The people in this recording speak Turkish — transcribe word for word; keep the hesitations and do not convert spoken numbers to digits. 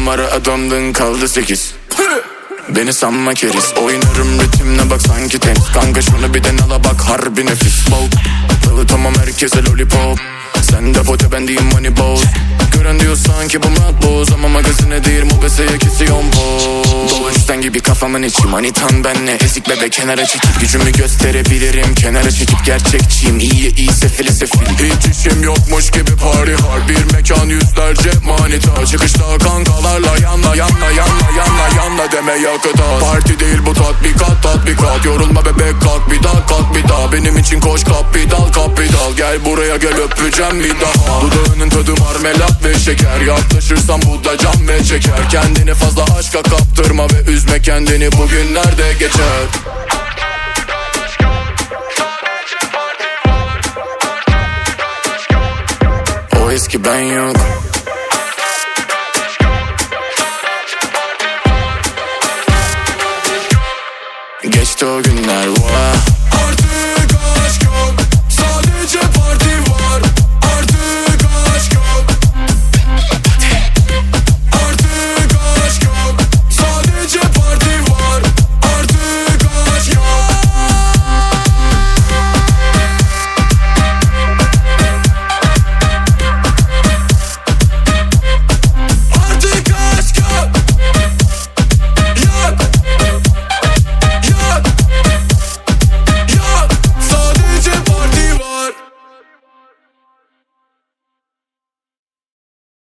numara adamdın kaldı sekiz. Beni sanma keriz. Oynarım ritimle bak sanki tenis. Kanka şunu bir den ala bak harbi nefis. Bol dağıtamam herkese lollipop. Sen de pote ben diyeyim money boss. Gören diyor sanki bu Murat Boz. Ama magazine değil mobeseye kesiyon poz. Doğuştan gibi kafamın içi manitan benle. Ezik bebe kenara çekip gücümü gösterebilirim. Kenara çekip gerçekçiyim. İyi iyi sefili sefil. Hiç işim yokmuş gibi party hard. Bir mekan yüzlerce manita. Çıkışta kankalarla yanla yanla yanla yanla yanla deme yakıt az. Parti değil bu tatbikat tatbikat. Yorulma bebek kalk bir daha kalk bir daha. Benim için koş kapital kapital. Gel buraya gel öpeceğim bir daha. Dudağının tadı marmelat ve şeker. Yaklaşırsan bu da can ve çeker. Kendini fazla aşka kaptırma ve üzme kendini, bugünlerde geçer. O eski ben yok. Geçti o günler, wow.